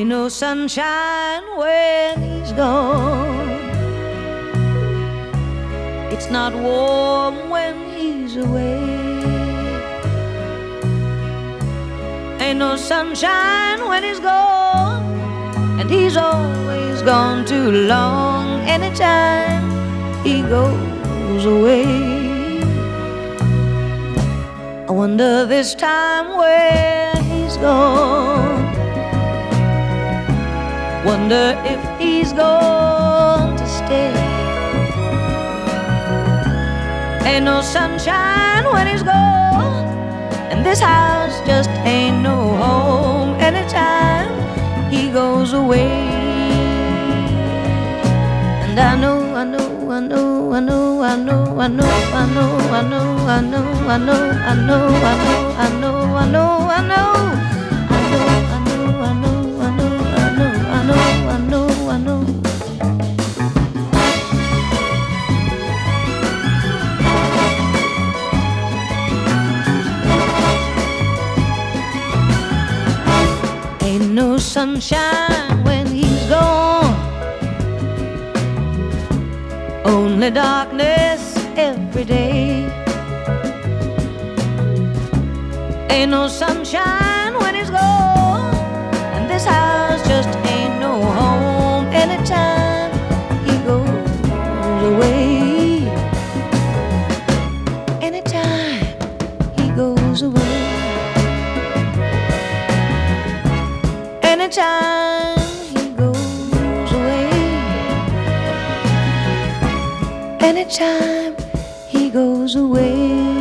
Ain't no sunshine when he's gone. It's not warm when he's away. Ain't no sunshine when he's gone, and he's always gone too long. Anytime he goes away, I wonder this time where he's gone. Wonder if he's going to stay. Ain't no sunshine when he's gone, and this house just ain't no home. Anytime he goes away, and I know, I know, I know, I know, I know, I know, I know, I know, I know, I know, I know, I know, I know, I know, I know. Ain't no sunshine when he's gone, only darkness every day. Ain't no sunshine when he's gone, and this house just ain't no home. Anytime he goes away, anytime he goes away, anytime he goes away, anytime he goes away.